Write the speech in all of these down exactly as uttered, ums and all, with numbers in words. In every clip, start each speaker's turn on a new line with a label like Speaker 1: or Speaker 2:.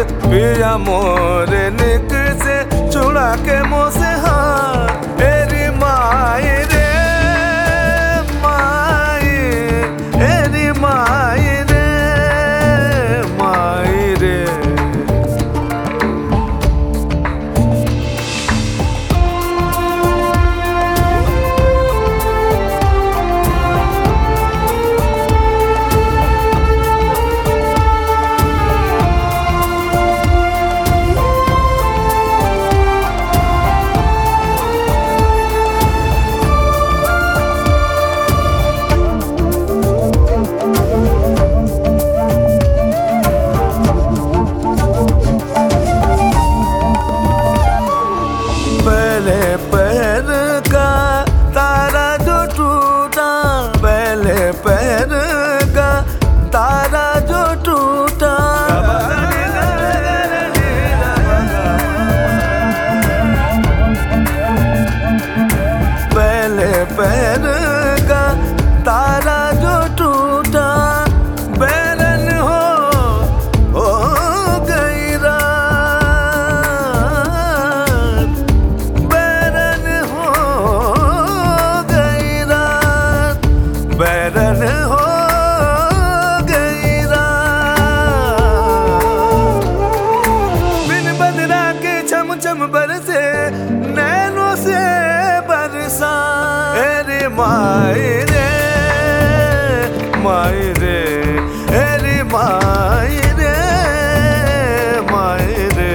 Speaker 1: पिया मोरे निक से छुड़ा के मुँह से हाथ एरी माई रे माई एरी माई रे माई रे पैर का तारा जो टूटा पहले पैर का तारा जो टूटा पहले पैर का तारा जो टूटा बैरन हो हो गई रात बैरन हो गई रात बैरन हो गई रात बिन बदरा के छम छम बरसे नैनों से बरसा एरे माई रे माई रे एरे माई रे माई रे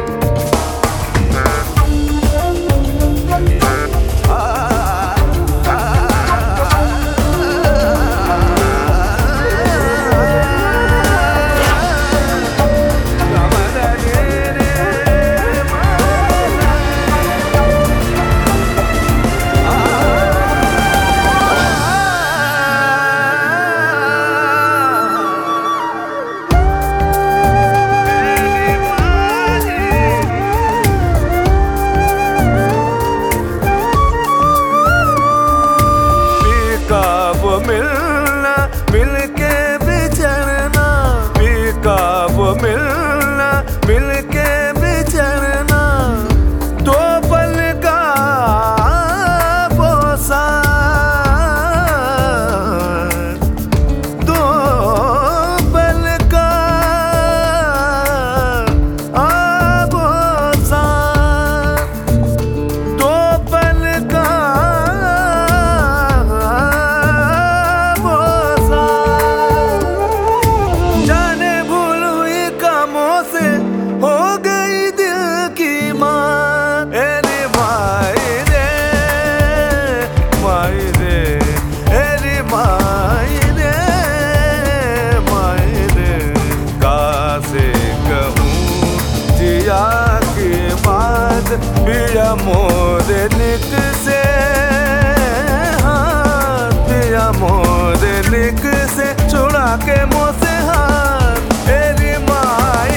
Speaker 1: मिलना मिलके बिछड़ना पीका वो मिलना मिलके बिछड़ना दो पल का बोसा दो पल का बोसा दो पल का हो गई दिल की माँ एरी माई रे माई रे एरी माई रे माई रे कासे कहूँ जिया की बात पिया मोरे निक से हाथ पिया मोरे निक से छुड़ा के मुँह से हाथ एरी माई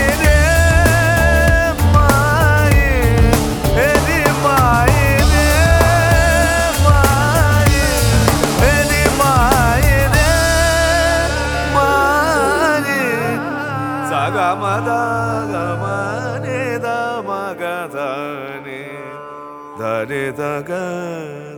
Speaker 1: ga ma da ga ma ne da ma ga da ne da ne da ga